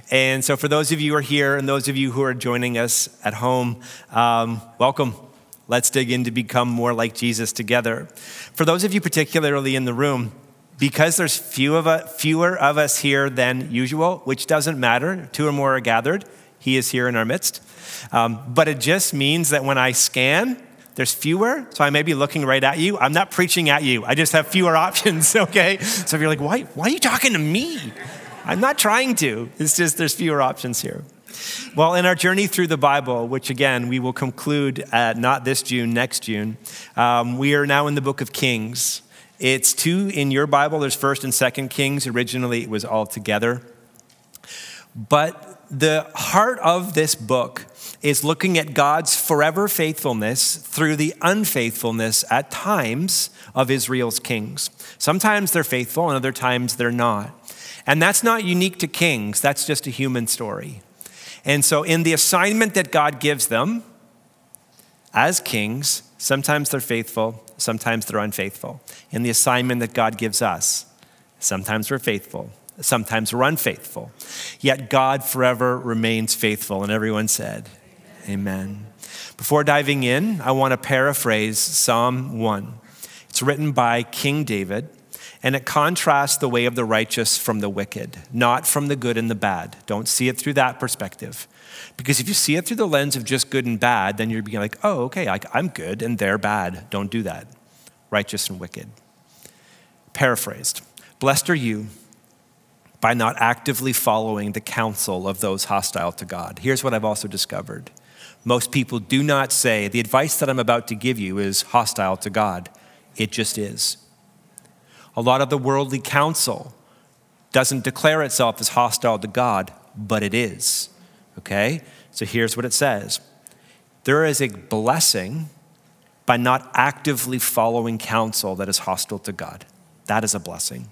And so for those of you who are here and those of you who are joining us at home, welcome. Let's dig in to become more like Jesus together. For those of you particularly in the room, because there's fewer of us here than usual, which doesn't matter, 2 or more are gathered, he is here in our midst. But it just means that when I scan, there's fewer, so I may be looking right at you. I'm not preaching at you. I just have fewer options, okay? So if you're like, why are you talking to me? I'm not trying to. It's just there's fewer options here. Well, in our journey through the Bible, which again, we will conclude not this June, next June, we are now in the book of Kings. It's 2 in your Bible. There's 1st and 2nd Kings. Originally, it was all together. But the heart of this book is looking at God's forever faithfulness through the unfaithfulness at times of Israel's kings. Sometimes they're faithful and other times they're not. And that's not unique to kings. That's just a human story. And so in the assignment that God gives them as kings, sometimes they're faithful, sometimes they're unfaithful. In the assignment that God gives us, sometimes we're faithful, sometimes we're unfaithful. Yet God forever remains faithful. And everyone said, Amen. Before diving in, I want to paraphrase Psalm 1. It's written by King David, and it contrasts the way of the righteous from the wicked, not from the good and the bad. Don't see it through that perspective. Because if you see it through the lens of just good and bad, then you're being like, oh, okay, I'm good and they're bad. Don't do that. Righteous and wicked. Paraphrased. Blessed are you by not actively following the counsel of those hostile to God. Here's what I've also discovered. Most people do not say, the advice that I'm about to give you is hostile to God. It just is. A lot of the worldly counsel doesn't declare itself as hostile to God, but it is. Okay? So here's what it says. There is a blessing by not actively following counsel that is hostile to God. That is a blessing.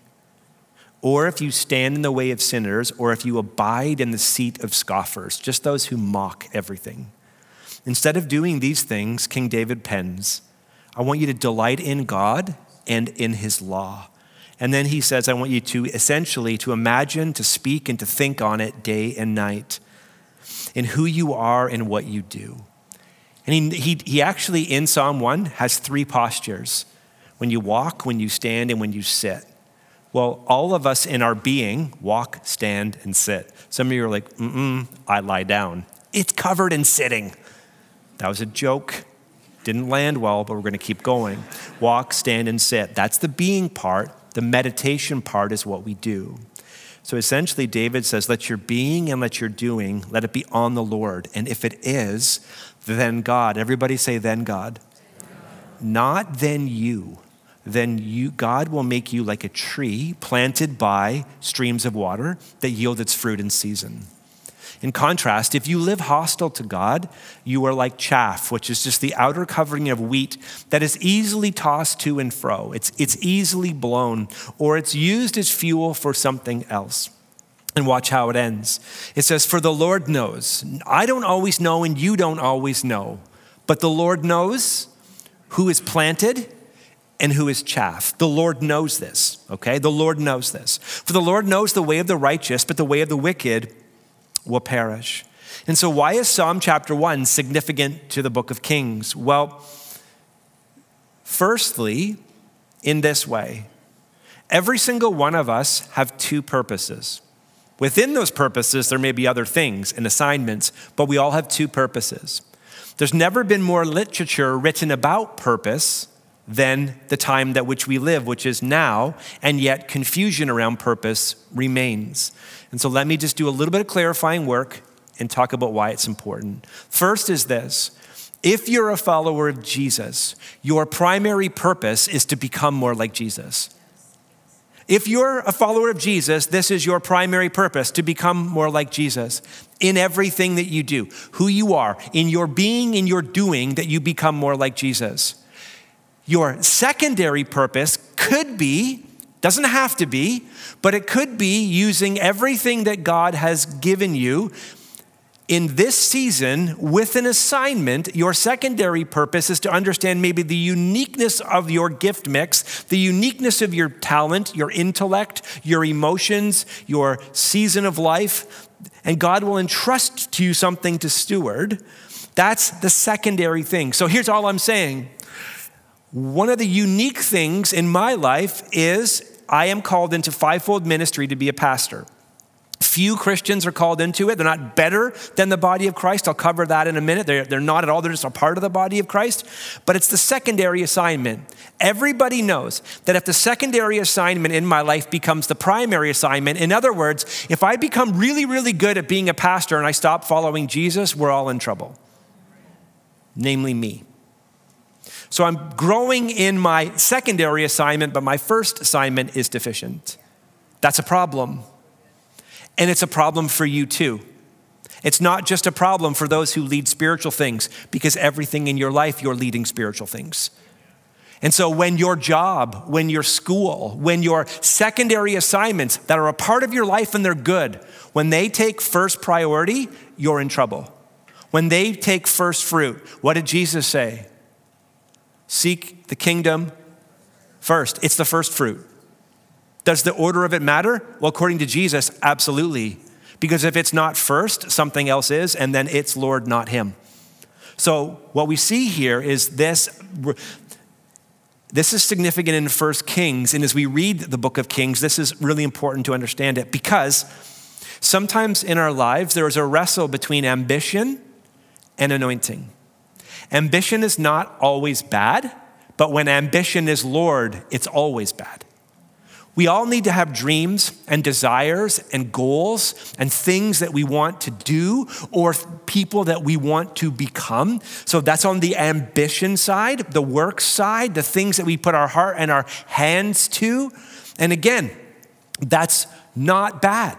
Or if you stand in the way of sinners, or if you abide in the seat of scoffers, just those who mock everything. Instead of doing these things, King David pens, I want you to delight in God and in his law. And then he says, I want you to essentially to imagine, to speak, and to think on it day and night in who you are and what you do. And he actually, in Psalm 1, has 3 postures. When you walk, when you stand, and when you sit. Well, all of us in our being walk, stand, and sit. Some of you are like, I lie down. It's covered in sitting. That was a joke. Didn't land well, but we're going to keep going. Walk, stand, and sit. That's the being part. The meditation part is what we do. So essentially, David says, let your being and let your doing, let it be on the Lord. And if it is, then God. Everybody say, then God. Not then you. Then God will make you like a tree planted by streams of water that yield its fruit in season. In contrast, if you live hostile to God, you are like chaff, which is just the outer covering of wheat that is easily tossed to and fro. It's easily blown, or it's used as fuel for something else. And watch how it ends. It says, for the Lord knows. I don't always know, and you don't always know. But the Lord knows who is planted and who is chaff. The Lord knows this, okay? The Lord knows this. For the Lord knows the way of the righteous, but the way of the wicked will perish. And so why is Psalm chapter 1 significant to the book of Kings? Well, firstly, in this way, every single one of us have 2 purposes. Within those purposes, there may be other things and assignments, but we all have 2 purposes. There's never been more literature written about purpose than the time that which we live, which is now, and yet confusion around purpose remains. And so let me just do a little bit of clarifying work and talk about why it's important. First is this. If you're a follower of Jesus, your primary purpose is to become more like Jesus. If you're a follower of Jesus, this is your primary purpose, to become more like Jesus in everything that you do, who you are, in your being, in your doing, that you become more like Jesus. Your secondary purpose could be, doesn't have to be, but it could be using everything that God has given you in this season with an assignment. Your secondary purpose is to understand maybe the uniqueness of your gift mix, the uniqueness of your talent, your intellect, your emotions, your season of life, and God will entrust to you something to steward. That's the secondary thing. So here's all I'm saying. One of the unique things in my life is I am called into fivefold ministry to be a pastor. Few Christians are called into it. They're not better than the body of Christ. I'll cover that in a minute. They're not at all. They're just a part of the body of Christ. But it's the secondary assignment. Everybody knows that if the secondary assignment in my life becomes the primary assignment, in other words, if I become really, really good at being a pastor and I stop following Jesus, we're all in trouble. Namely me. So I'm growing in my secondary assignment, but my first assignment is deficient. That's a problem. And it's a problem for you too. It's not just a problem for those who lead spiritual things, because everything in your life, you're leading spiritual things. And so when your job, when your school, when your secondary assignments that are a part of your life and they're good, when they take first priority, you're in trouble. When they take first fruit, what did Jesus say? Seek the kingdom first. It's the first fruit. Does the order of it matter? Well, according to Jesus, absolutely. Because if it's not first, something else is, and then it's Lord, not him. So what we see here is this is significant in 1 Kings, and as we read the book of Kings, this is really important to understand it, because sometimes in our lives, there is a wrestle between ambition and anointing. Ambition is not always bad, but when ambition is Lord, it's always bad. We all need to have dreams and desires and goals and things that we want to do or people that we want to become. So that's on the ambition side, the work side, the things that we put our heart and our hands to. And again, that's not bad.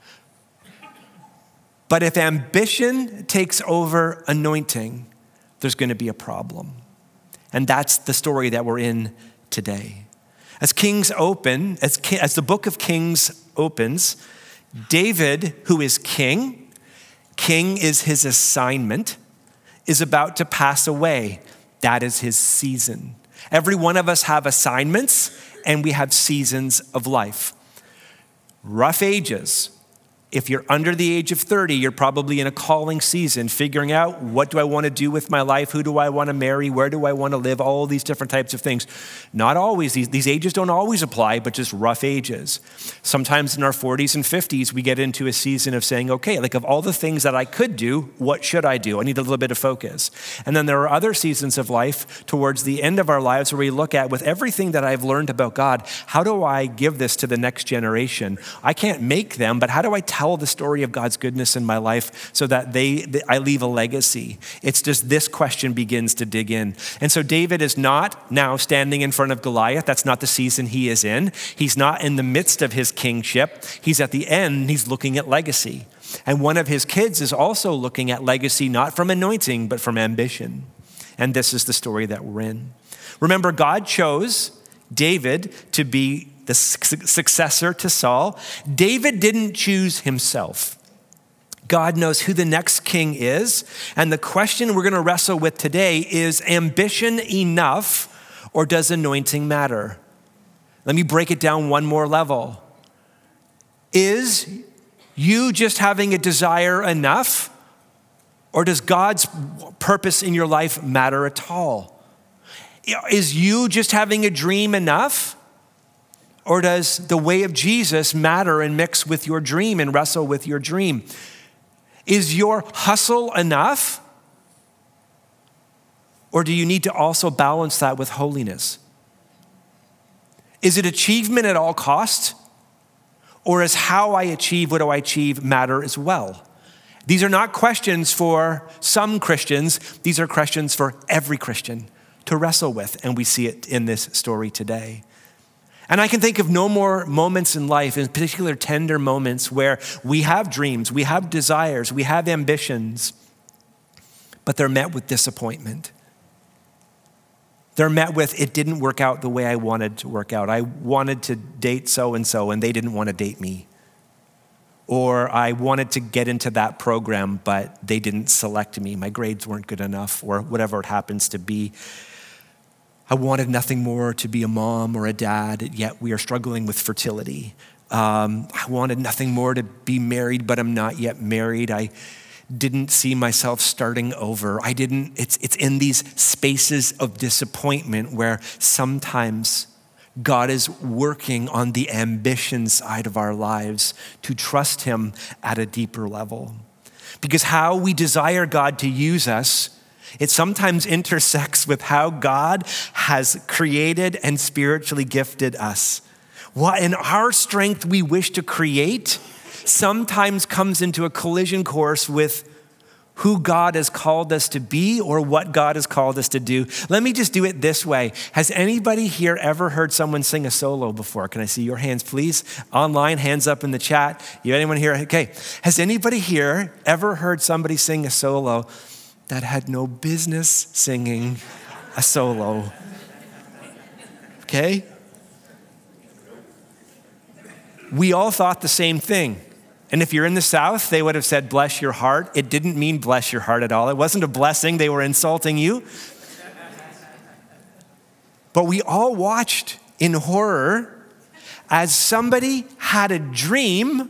But if ambition takes over anointing, there's going to be a problem. And that's the story that we're in today. As Kings open, as the book of Kings opens, David, who is king is his assignment, is about to pass away. That is his season. Every one of us have assignments, and we have seasons of life. Rough ages. If you're under the age of 30, you're probably in a calling season, figuring out what do I want to do with my life? Who do I want to marry? Where do I want to live? All these different types of things. Not always, these ages don't always apply, but just rough ages. Sometimes in our 40s and 50s, we get into a season of saying, okay, like of all the things that I could do, what should I do? I need a little bit of focus. And then there are other seasons of life towards the end of our lives where we look at, with everything that I've learned about God, how do I give this to the next generation? I can't make them, but how do I tell the story of God's goodness in my life so that I leave a legacy? It's just this question begins to dig in. And so David is not now standing in front of Goliath. That's not the season he is in. He's not in the midst of his kingship. He's at the end. He's looking at legacy. And one of his kids is also looking at legacy, not from anointing, but from ambition. And this is the story that we're in. Remember, God chose David to be the successor to Saul. David didn't choose himself. God knows who the next king is. And the question we're going to wrestle with today is ambition enough, or does anointing matter? Let me break it down one more level. Is you just having a desire enough, or does God's purpose in your life matter at all? Is you just having a dream enough? Or does the way of Jesus matter and mix with your dream and wrestle with your dream? Is your hustle enough? Or do you need to also balance that with holiness? Is it achievement at all costs? Or is how I achieve, what do I achieve, matter as well? These are not questions for some Christians. These are questions for every Christian to wrestle with. And we see it in this story today. And I can think of no more moments in life, in particular tender moments, where we have dreams, we have desires, we have ambitions, but they're met with disappointment. They're met with, it didn't work out the way I wanted to work out. I wanted to date so-and-so, and they didn't want to date me. Or I wanted to get into that program, but they didn't select me. My grades weren't good enough, or whatever it happens to be. I wanted nothing more to be a mom or a dad, yet we are struggling with fertility. I wanted nothing more to be married, but I'm not yet married. I didn't see myself starting over. It's in these spaces of disappointment where sometimes God is working on the ambition side of our lives to trust him at a deeper level. Because how we desire God to use us, it sometimes intersects with how God has created and spiritually gifted us. What in our strength we wish to create sometimes comes into a collision course with who God has called us to be or what God has called us to do. Let me just do it this way. Has anybody here ever heard someone sing a solo before? Can I see your hands, please? Online, hands up in the chat. You anyone here? Okay. Has anybody here ever heard somebody sing a solo that had no business singing a solo? Okay. We all thought the same thing. And if you're in the South, they would have said, bless your heart. It didn't mean bless your heart at all. It wasn't a blessing. They were insulting you. But we all watched in horror as somebody had a dream,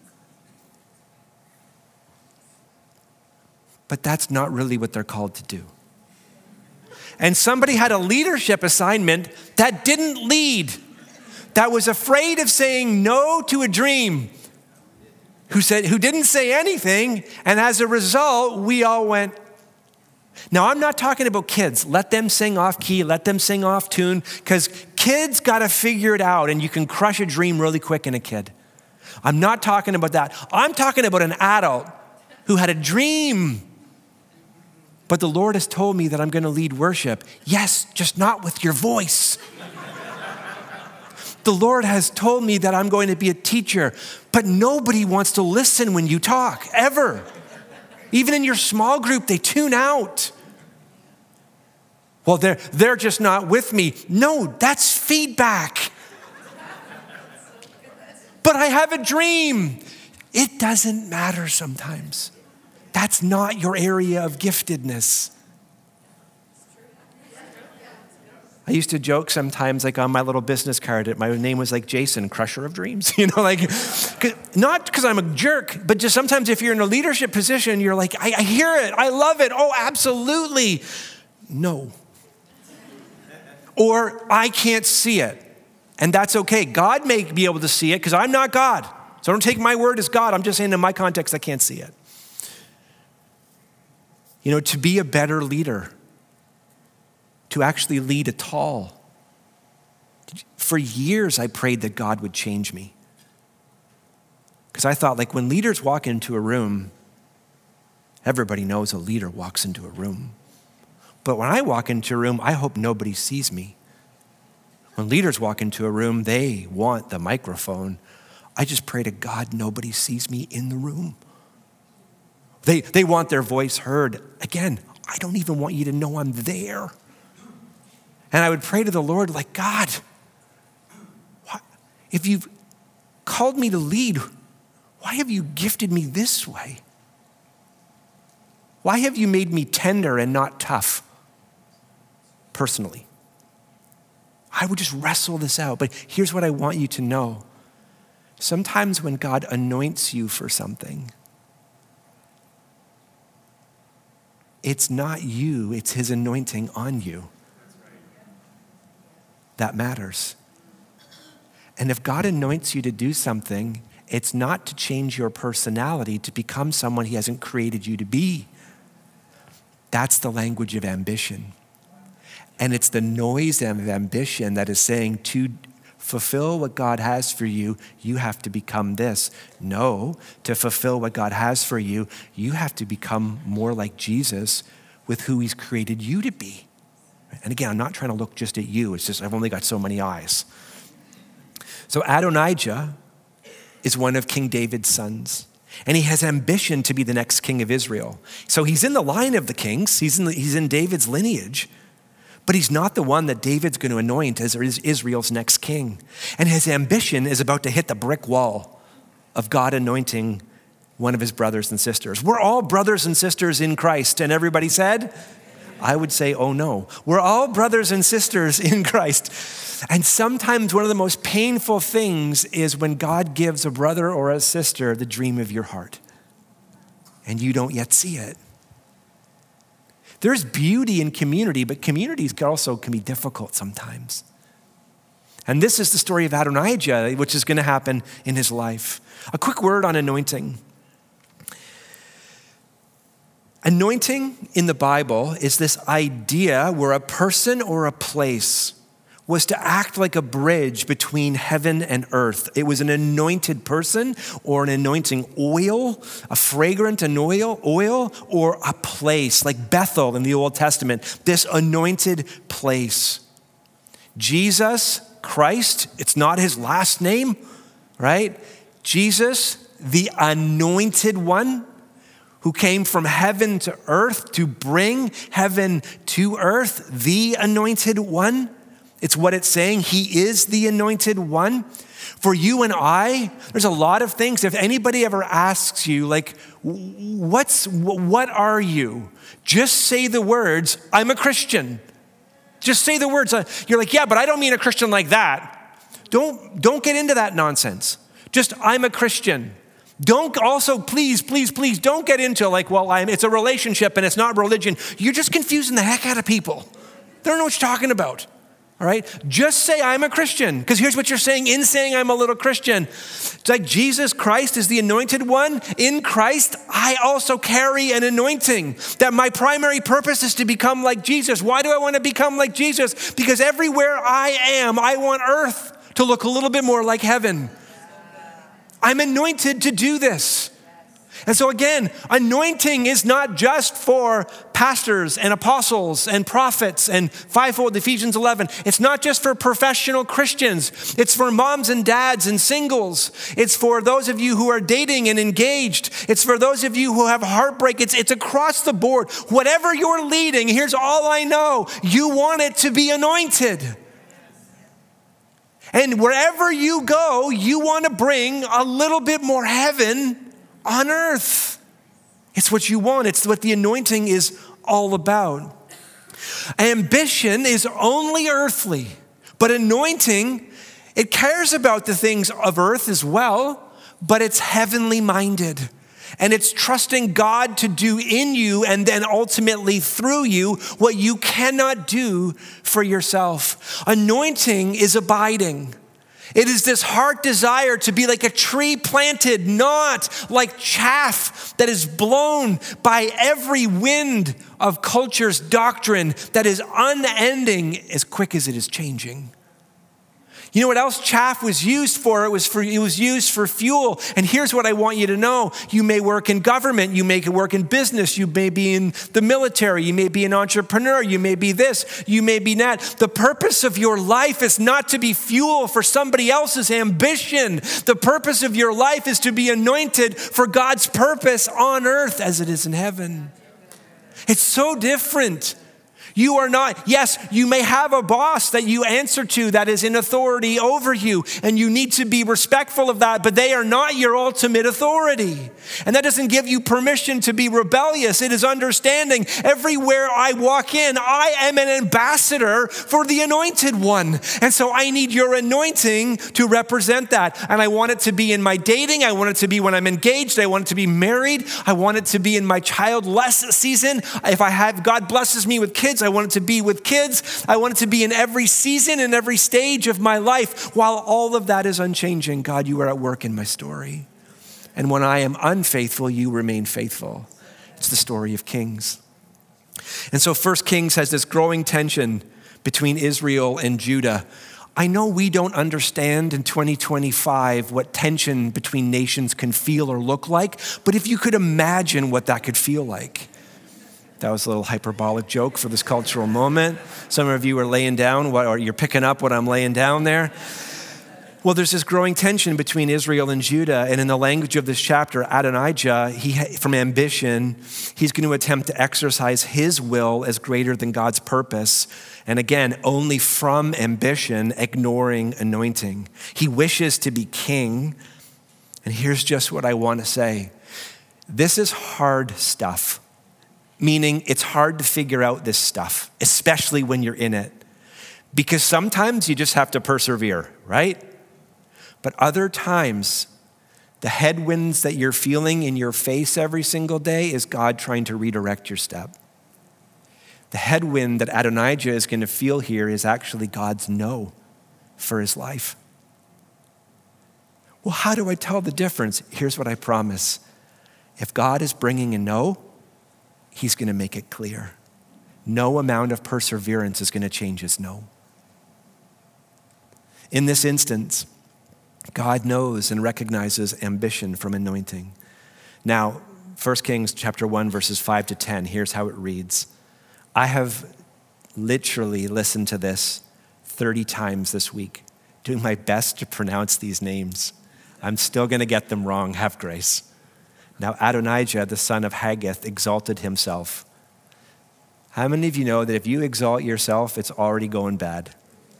but that's not really what they're called to do. And somebody had a leadership assignment that didn't lead, that was afraid of saying no to a dream, who didn't say anything, and as a result, we all went. Now, I'm not talking about kids. Let them sing off key, let them sing off tune, because kids got to figure it out, and you can crush a dream really quick in a kid. I'm not talking about that. I'm talking about an adult who had a dream, but the Lord has told me that I'm going to lead worship. Yes, just not with your voice. The Lord has told me that I'm going to be a teacher, but nobody wants to listen when you talk, ever. Even in your small group, they tune out. Well, they're just not with me. No, that's feedback. But I have a dream. It doesn't matter sometimes. That's not your area of giftedness. I used to joke sometimes, like on my little business card, my name was like Jason, Crusher of Dreams. Not because I'm a jerk, but just sometimes if you're in a leadership position, you're like, I hear it, I love it, oh, absolutely. No. Or I can't see it, and that's okay. God may be able to see it because I'm not God. So don't take my word as God. I'm just saying in my context, I can't see it. To be a better leader, to actually lead at all. For years, I prayed that God would change me. Because I thought, when leaders walk into a room, everybody knows a leader walks into a room. But when I walk into a room, I hope nobody sees me. When leaders walk into a room, they want the microphone. I just pray to God nobody sees me in the room. They want their voice heard. Again, I don't even want you to know I'm there. And I would pray to the Lord God, if you've called me to lead, why have you gifted me this way? Why have you made me tender and not tough personally? I would just wrestle this out. But here's what I want you to know. Sometimes when God anoints you for something, it's not you, it's his anointing on you. That matters. And if God anoints you to do something, it's not to change your personality to become someone he hasn't created you to be. That's the language of ambition. And it's the noise of ambition that is saying to fulfill what God has for you, you have to become this. No, to fulfill what God has for you, you have to become more like Jesus with who he's created you to be. And again, I'm not trying to look just at you. It's just I've only got so many eyes. So Adonijah is one of King David's sons. And he has ambition to be the next king of Israel. So he's in the line of the kings. He's in David's lineage. But he's not the one that David's going to anoint as Israel's next king. And his ambition is about to hit the brick wall of God anointing one of his brothers and sisters. We're all brothers and sisters in Christ. And everybody said, I would say, oh no. We're all brothers and sisters in Christ. And sometimes one of the most painful things is when God gives a brother or a sister the dream of your heart, and you don't yet see it. There's beauty in community, but communities can be difficult sometimes. And this is the story of Adonijah, which is going to happen in his life. A quick word on anointing. Anointing in the Bible is this idea where a person or a place was to act like a bridge between heaven and earth. It was an anointed person or an anointing oil, a fragrant oil, or a place like Bethel in the Old Testament, this anointed place. Jesus Christ, it's not his last name, right? Jesus, the anointed one, who came from heaven to earth to bring heaven to earth, the anointed one. It's what it's saying. He is the anointed one. For you and I, there's a lot of things. If anybody ever asks you, like, what are you? Just say the words, I'm a Christian. Just say the words. You're like, yeah, but I don't mean a Christian like that. Don't get into that nonsense. Just, I'm a Christian. Don't also, please don't get into like, well, it's a relationship and it's not religion. You're just confusing the heck out of people. They don't know what you're talking about, all right? Just say I'm a Christian, because here's what you're saying in saying I'm a little Christian. It's like Jesus Christ is the anointed one. In Christ, I also carry an anointing that my primary purpose is to become like Jesus. Why do I want to become like Jesus? Because everywhere I am, I want earth to look a little bit more like heaven. I'm anointed to do this. And so again, anointing is not just for pastors and apostles and prophets and fivefold, Ephesians 11. It's not just for professional Christians. It's for moms and dads and singles. It's for those of you who are dating and engaged. It's for those of you who have heartbreak. It's across the board. Whatever you're leading, here's all I know. You want it to be anointed. And wherever you go, you want to bring a little bit more heaven on earth. It's what you want. It's what the anointing is all about. Ambition is only earthly, but anointing, it cares about the things of earth as well, but it's heavenly minded. And it's trusting God to do in you and then ultimately through you what you cannot do for yourself. Anointing is abiding. It is this heart desire to be like a tree planted, not like chaff that is blown by every wind of culture's doctrine that is unending as quick as it is changing. You know what else chaff was used for? It was used for fuel. And here's what I want you to know. You may work in government. You may work in business. You may be in the military. You may be an entrepreneur. You may be this. You may be that. The purpose of your life is not to be fuel for somebody else's ambition. The purpose of your life is to be anointed for God's purpose on earth as it is in heaven. It's so different. You are not, yes, you may have a boss that you answer to that is in authority over you, and you need to be respectful of that, but they are not your ultimate authority. And that doesn't give you permission to be rebellious. It is understanding everywhere I walk in, I am an ambassador for the anointed one. And so I need your anointing to represent that. And I want it to be in my dating. I want it to be when I'm engaged. I want it to be married. I want it to be in my childless season. If God blesses me with kids, I want it to be with kids. I want it to be in every season and every stage of my life. While all of that is unchanging, God, you are at work in my story. And when I am unfaithful, you remain faithful. It's the story of Kings. And so 1 Kings has this growing tension between Israel and Judah. I know we don't understand in 2025 what tension between nations can feel or look like, but if you could imagine what that could feel like. That was a little hyperbolic joke for this cultural moment. Some of you are laying down, or you're picking up what I'm laying down there. Well, there's this growing tension between Israel and Judah. And in the language of this chapter, Adonijah, from ambition, he's going to attempt to exercise his will as greater than God's purpose. And again, only from ambition, ignoring anointing. He wishes to be king. And here's just what I want to say. This is hard stuff. meaning it's hard to figure out this stuff, especially when you're in it. Because sometimes you just have to persevere, right? But other times, the headwinds that you're feeling in your face every single day is God trying to redirect your step. The headwind that Adonijah is going to feel here is actually God's no for his life. Well, how do I tell the difference? Here's what I promise. If God is bringing a no, he's going to make it clear. No amount of perseverance is going to change his no. In this instance, God knows and recognizes ambition from anointing. Now, 1 Kings chapter 1, verses 5 to 10, here's how it reads. I have literally listened to this 30 times this week, doing my best to pronounce these names. I'm still going to get them wrong. Have grace. Now, Adonijah, the son of Haggith, exalted himself. How many of you know that if you exalt yourself, it's already going bad?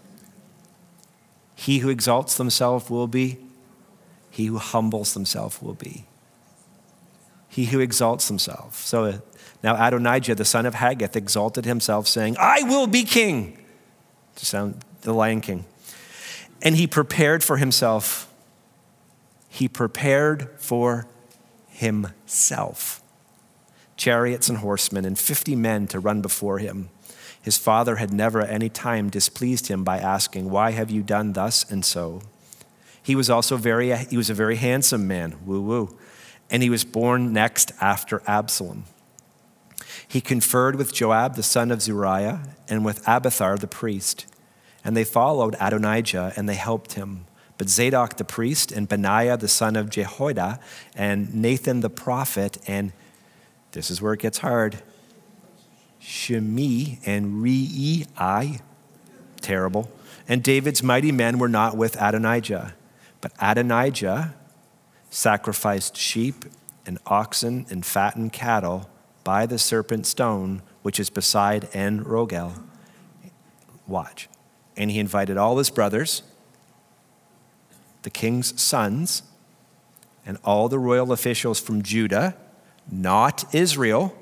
He who exalts himself will be. He who humbles himself will be. He who exalts himself. So now Adonijah, the son of Haggith, exalted himself, saying, I will be king. To sound the Lion King. And he prepared for himself. He prepared for himself chariots and horsemen and 50 men to run before him. His father had never at any time displeased him by asking, why have you done thus and so? He was a very handsome man, woo woo, and he was born next after Absalom. He conferred with Joab, the son of Zeruiah, and with Abiathar, the priest, and they followed Adonijah and they helped him. But Zadok the priest and Benaiah the son of Jehoiada and Nathan the prophet and, this is where it gets hard, Shimei and Rei, terrible, and David's mighty men were not with Adonijah. But Adonijah sacrificed sheep and oxen and fattened cattle by the serpent stone, which is beside En Rogel. Watch. And he invited all his brothers, the king's sons, and all the royal officials from Judah, not Israel.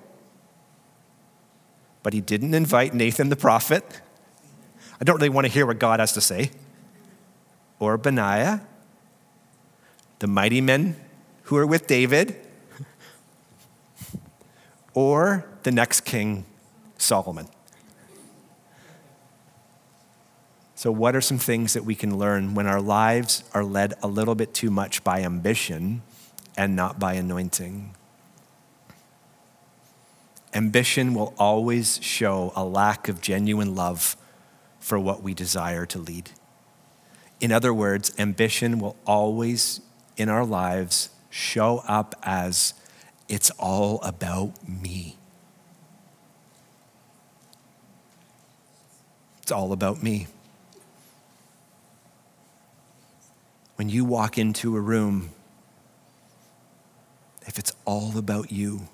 But he didn't invite Nathan the prophet. I don't really want to hear what God has to say. Or Benaiah, the mighty men who are with David, or the next king, Solomon. So what are some things that we can learn when our lives are led a little bit too much by ambition and not by anointing? Ambition will always show a lack of genuine love for what we desire to lead. In other words, ambition will always in our lives show up as it's all about me. It's all about me. When you walk into a room, if it's all about you,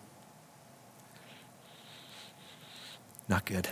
not good.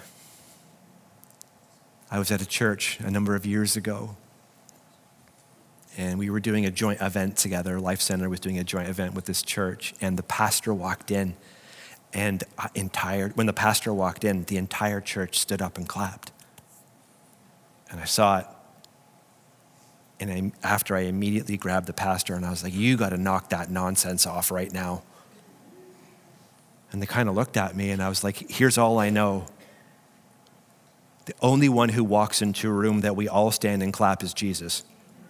I was at a church a number of years ago, and we were doing a joint event together. Life Center was doing a joint event with this church, and the pastor walked in, and when the pastor walked in, the entire church stood up and clapped. And I saw it, and after I immediately grabbed the pastor, and I was like, you got to knock that nonsense off right now. And they kind of looked at me, and I was like, here's all I know. The only one who walks into a room that we all stand and clap is Jesus.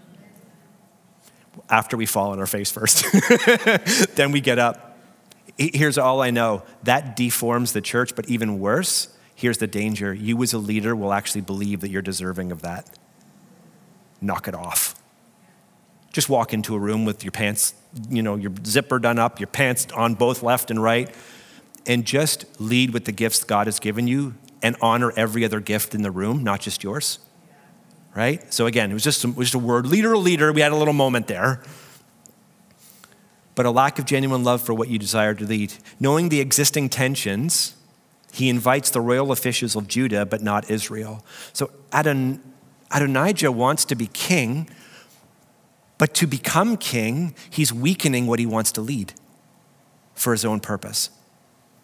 After we fall on our face first. Then we get up. Here's all I know. That deforms the church, but even worse, here's the danger. You as a leader will actually believe that you're deserving of that. Knock it off. Just walk into a room with your pants, your zipper done up, your pants on both left and right, and just lead with the gifts God has given you and honor every other gift in the room, not just yours. Right? So again, it was just a word, leader. We had a little moment there. But a lack of genuine love for what you desire to lead. Knowing the existing tensions, he invites the royal officials of Judah, but not Israel. So Adonijah wants to be king, but to become king, he's weakening what he wants to lead for his own purpose.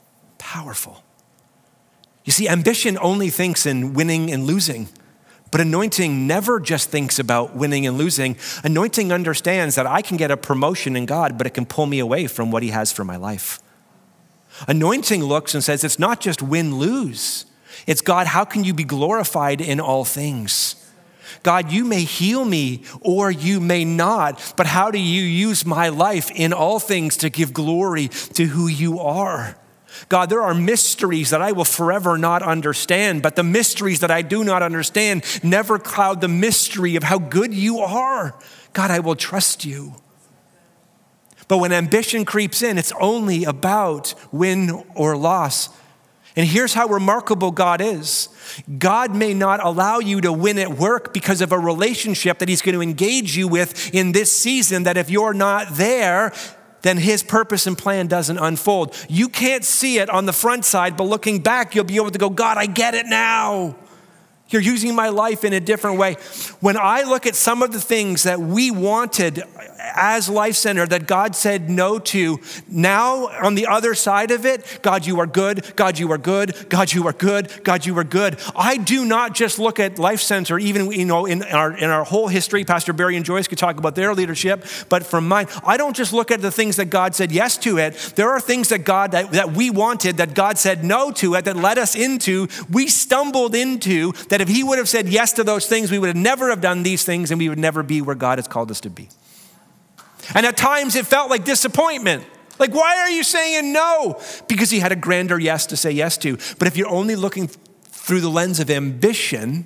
powerful. You see, ambition only thinks in winning and losing, but anointing never just thinks about winning and losing. Anointing understands that I can get a promotion in God, but it can pull me away from what he has for my life. Anointing looks and says, it's not just win-lose. It's, God, how can you be glorified in all things? God, you may heal me or you may not, but how do you use my life in all things to give glory to who you are? God, there are mysteries that I will forever not understand, but the mysteries that I do not understand never cloud the mystery of how good you are. God, I will trust you. But when ambition creeps in, it's only about win or loss. And here's how remarkable God is. God may not allow you to win at work because of a relationship that he's going to engage you with in this season, that if you're not there, then his purpose and plan doesn't unfold. You can't see it on the front side, but looking back, you'll be able to go, God, I get it now. You're using my life in a different way. When I look at some of the things that we wanted as Life Center that God said no to, now on the other side of it, God, you are good. God, you are good. God, you are good. God, you are good. I do not just look at Life Center, even in our whole history. Pastor Barry and Joyce could talk about their leadership, but from mine, I don't just look at the things that God said yes to it. There are things that that we wanted that God said no to it, that led us into, we stumbled into, that if he would have said yes to those things, we would have never have done these things and we would never be where God has called us to be. And at times it felt like disappointment. Like, why are you saying no? Because he had a grander yes to say yes to. But if you're only looking through the lens of ambition,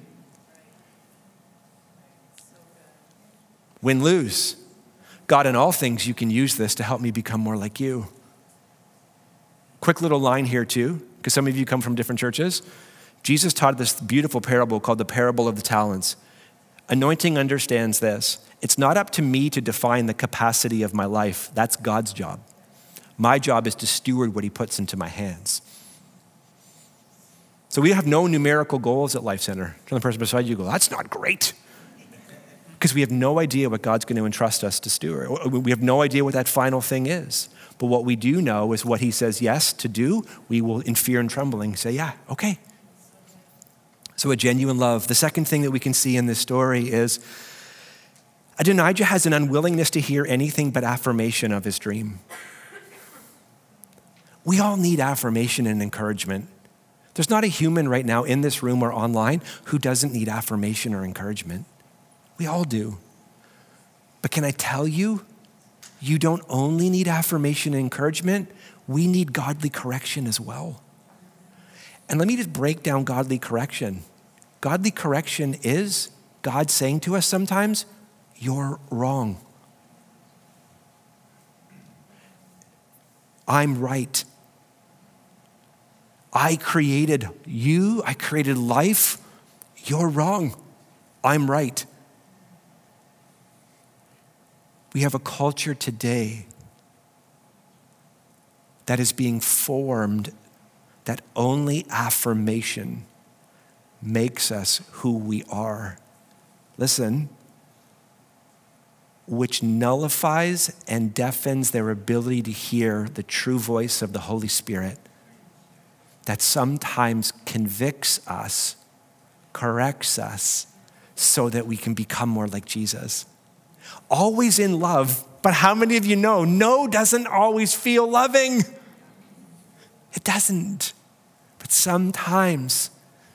win, lose. God, in all things, you can use this to help me become more like you. Quick little line here too, because some of you come from different churches. Jesus taught this beautiful parable called the parable of the talents. Anointing understands this. It's not up to me to define the capacity of my life. That's God's job. My job is to steward what he puts into my hands. So we have no numerical goals at Life Center. Turn the person beside you, go, that's not great. Because we have no idea what God's going to entrust us to steward. We have no idea what that final thing is. But what we do know is what he says yes to do, we will in fear and trembling say, yeah, okay. So a genuine love. The second thing that we can see in this story is Adonijah has an unwillingness to hear anything but affirmation of his dream. We all need affirmation and encouragement. There's not a human right now in this room or online who doesn't need affirmation or encouragement. We all do. But can I tell you, you don't only need affirmation and encouragement, we need godly correction as well. And let me just break down godly correction. Godly correction is God saying to us sometimes, you're wrong. I'm right. I created you. I created life. You're wrong. I'm right. We have a culture today that is being formed that only affirmation makes us who we are. Listen, which nullifies and deafens their ability to hear the true voice of the Holy Spirit that sometimes convicts us, corrects us, so that we can become more like Jesus. Always in love, but how many of you know, no doesn't always feel loving? It doesn't. But sometimes,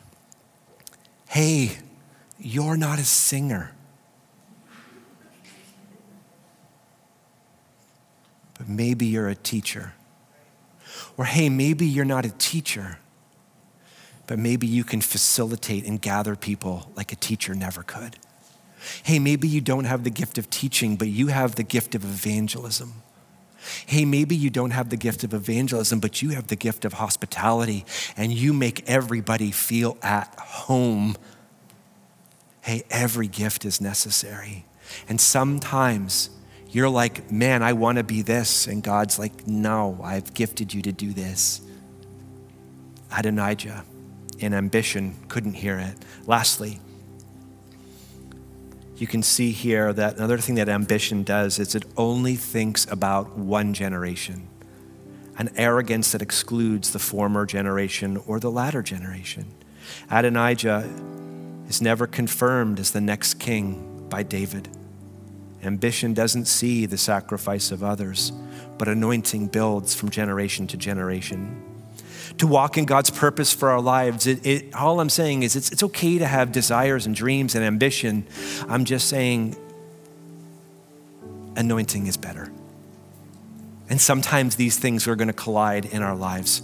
hey, you're not a singer. But maybe you're a teacher. Or hey, maybe you're not a teacher, but maybe you can facilitate and gather people like a teacher never could. Hey, maybe you don't have the gift of teaching, but you have the gift of evangelism. Hey, maybe you don't have the gift of evangelism, but you have the gift of hospitality and you make everybody feel at home. Hey, every gift is necessary. And sometimes you're like, man, I want to be this. And God's like, no, I've gifted you to do this. Adonijah in ambition couldn't hear it. Lastly, you can see here that another thing that ambition does is it only thinks about one generation. an arrogance that excludes the former generation or the latter generation. Adonijah is never confirmed as the next king by David. Ambition doesn't see the sacrifice of others, but anointing builds from generation to generation. To walk in God's purpose for our lives, all I'm saying is it's okay to have desires and dreams and ambition. I'm just saying anointing is better. And sometimes these things are going to collide in our lives.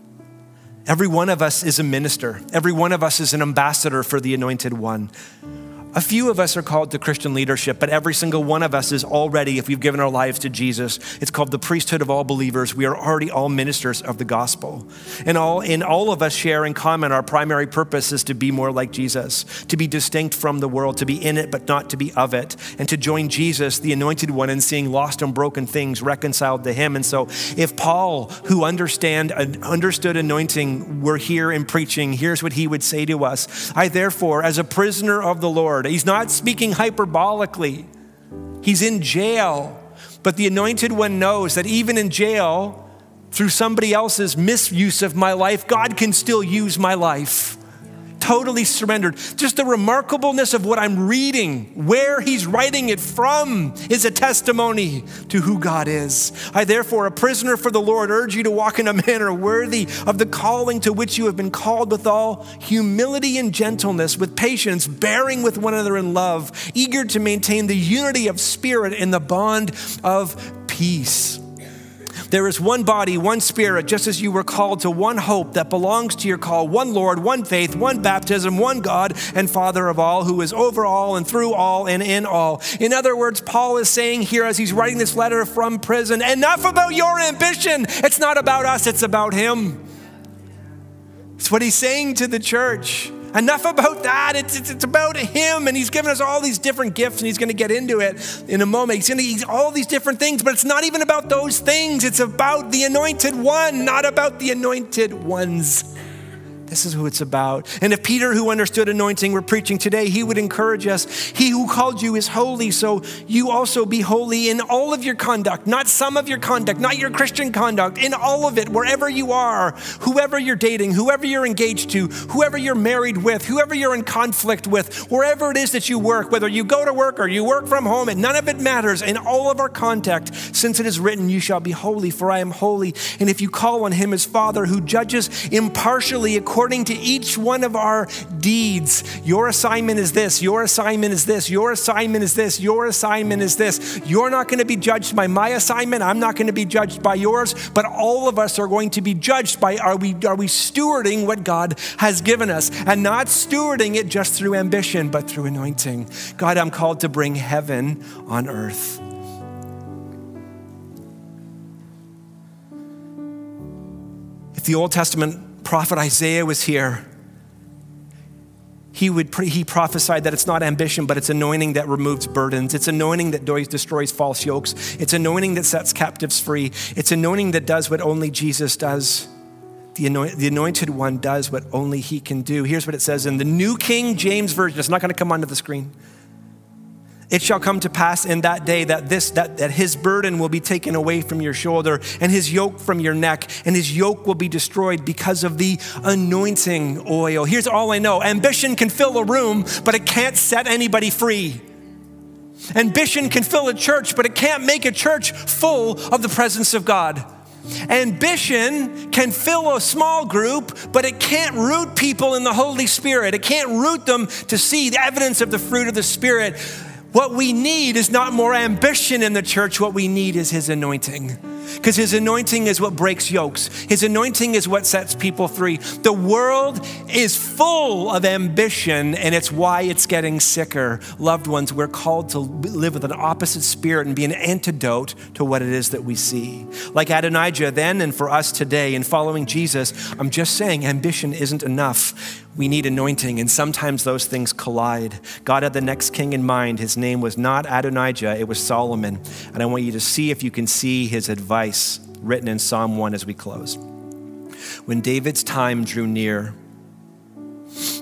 Every one of us is a minister. Every one of us is an ambassador for the Anointed One. A few of us are called to Christian leadership, but every single one of us is already, if we've given our lives to Jesus, it's called the priesthood of all believers. We are already all ministers of the gospel. And all of us share in common, our primary purpose is to be more like Jesus, to be distinct from the world, to be in it, but not to be of it, and to join Jesus, the Anointed One, in seeing lost and broken things reconciled to him. And so if Paul, who understood anointing, were here in preaching, here's what he would say to us. I therefore, as a prisoner of the Lord, he's not speaking hyperbolically. He's in jail. But the Anointed One knows that even in jail, through somebody else's misuse of my life, God can still use my life. Totally surrendered. Just the remarkableness of what I'm reading, where he's writing it from, is a testimony to who God is. I therefore, a prisoner for the Lord, urge you to walk in a manner worthy of the calling to which you have been called, with all humility and gentleness, with patience, bearing with one another in love, eager to maintain the unity of spirit in the bond of peace. There is one body, one spirit, just as you were called to one hope that belongs to your call, one Lord, one faith, one baptism, one God and Father of all, who is over all and through all and in all. In other words, Paul is saying here as he's writing this letter from prison, enough about your ambition. It's not about us, it's about him. It's what he's saying to the church. Enough about that. It's about him, and he's given us all these different gifts, and he's going to get into it in a moment. He's going to use all these different things, but it's not even about those things. It's about the Anointed One, not about the anointed ones. This is who it's about. And if Peter, who understood anointing, were preaching today, he would encourage us. He who called you is holy, so you also be holy in all of your conduct, not some of your conduct, not your Christian conduct, in all of it, wherever you are, whoever you're dating, whoever you're engaged to, whoever you're married with, whoever you're in conflict with, wherever it is that you work, whether you go to work or you work from home, and none of it matters. In all of our contact, since it is written, you shall be holy, for I am holy. And if you call on him as Father, who judges impartially according to each one of our deeds. Your assignment is this, your assignment is this, your assignment is this, your assignment is this. You're not going to be judged by my assignment. I'm not going to be judged by yours, but all of us are going to be judged by, are we stewarding what God has given us, and not stewarding it just through ambition, but through anointing. God, I'm called to bring heaven on earth. If the Old Testament prophet Isaiah was here, he prophesied that it's not ambition, but it's anointing that removes burdens. It's anointing that destroys false yokes. It's anointing that sets captives free. It's anointing that does what only Jesus does. The Anointed One does what only he can do. Here's what it says in the New King James Version. It's not going to come onto the screen. It shall come to pass in that day that his burden will be taken away from your shoulder and his yoke from your neck, and his yoke will be destroyed because of the anointing oil. Here's all I know. Ambition can fill a room, but it can't set anybody free. Ambition can fill a church, but it can't make a church full of the presence of God. Ambition can fill a small group, but it can't root people in the Holy Spirit. It can't root them to see the evidence of the fruit of the Spirit. What we need is not more ambition in the church. What we need is his anointing. Because his anointing is what breaks yokes. His anointing is what sets people free. The world is full of ambition, and it's why it's getting sicker. Loved ones, we're called to live with an opposite spirit and be an antidote to what it is that we see. Like Adonijah then, and for us today in following Jesus, I'm just saying ambition isn't enough. We need anointing, and sometimes those things collide. God had the next king in mind. His name was not Adonijah, it was Solomon. And I want you to see if you can see his advice written in Psalm 1 as we close. When David's time drew near,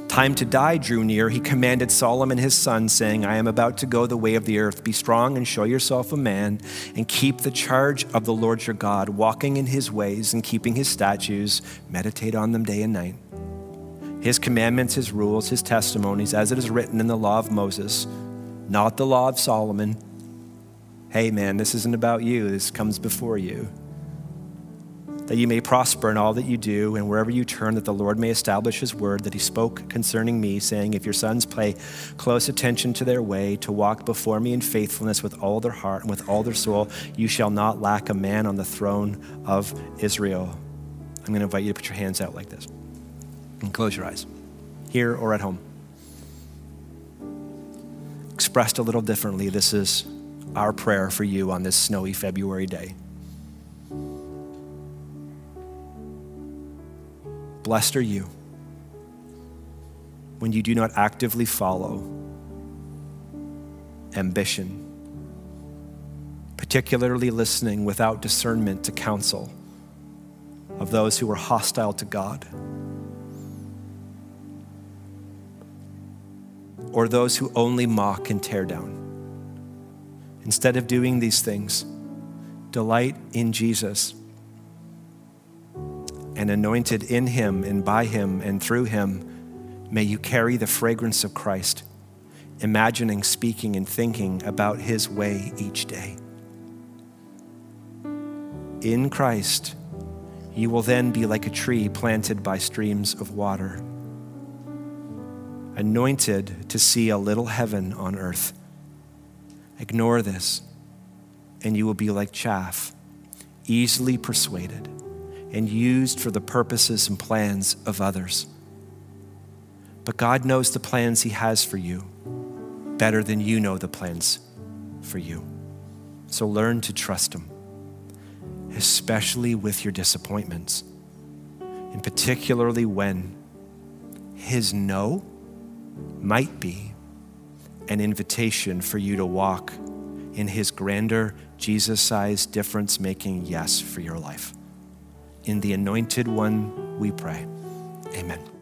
time to die drew near, he commanded Solomon his son, saying, I am about to go the way of the earth. Be strong and show yourself a man, and keep the charge of the Lord your God, walking in his ways and keeping his statutes. Meditate on them day and night. His commandments, his rules, his testimonies, as it is written in the law of Moses, not the law of Solomon. Hey man, this isn't about you. This comes before you. That you may prosper in all that you do, and wherever you turn, that the Lord may establish his word that he spoke concerning me, saying, if your sons pay close attention to their way, to walk before me in faithfulness with all their heart and with all their soul, you shall not lack a man on the throne of Israel. I'm going to invite you to put your hands out like this and close your eyes, here or at home. Expressed a little differently, this is our prayer for you on this snowy February day. Blessed are you when you do not actively follow ambition, particularly listening without discernment to counsel of those who are hostile to God, or those who only mock and tear down. Instead of doing these things, delight in Jesus, and anointed in him and by him and through him, may you carry the fragrance of Christ, imagining, speaking, and thinking about his way each day. In Christ, you will then be like a tree planted by streams of water, anointed to see a little heaven on earth. Ignore this, and you will be like chaff, easily persuaded and used for the purposes and plans of others. But God knows the plans he has for you better than you know the plans for you. So learn to trust him, especially with your disappointments, and particularly when his no might be an invitation for you to walk in his grander, Jesus-sized, difference-making yes for your life. In the Anointed One we pray. Amen.